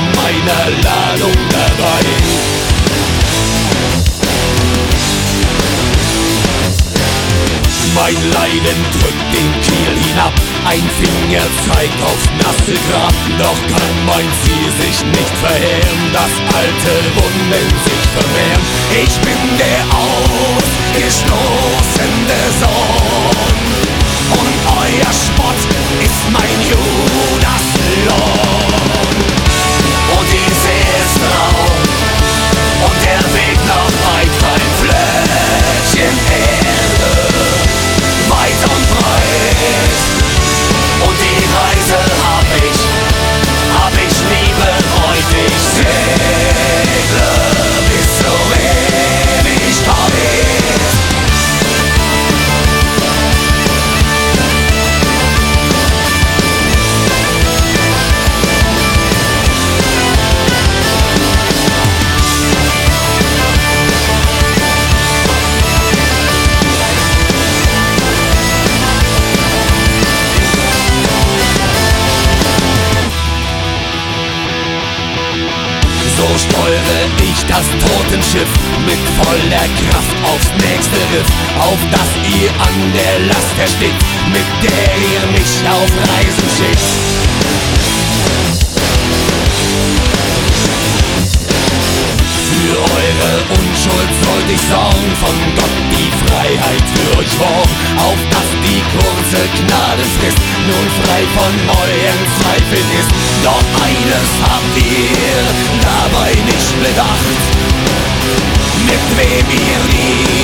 meiner Ladung dabei. Mein Leiden drückt den Kiel hinab, ein Finger zeigt aufs nasse Grab. Doch kann mein Ziel sich nicht verheeren, dass alte Wunden sich vermehren. Ich bin der ausgestoßene Sohn und euer Spott ist mein Judaslohn. Und die See ist grau und der Weg noch weit, kein Flöckchen Erde, weit und breit. Und die Reise hab ich nie bereut. Ich segle bis zur Ewigkeit. So steuere ich das Totenschiff mit voller Kraft aufs nächste Riff, auf das ihr an der Last erstickt, mit der ihr mich auf Reisen schickt. Für eure Unschuld sollt ich sorgen, von Gott die Freiheit für euch morgen, auf dass die kurze Gnadenfrist nun frei von euren Zweifeln ist. Doch eines habt ihr dabei nicht bedacht, mit wem ihr nie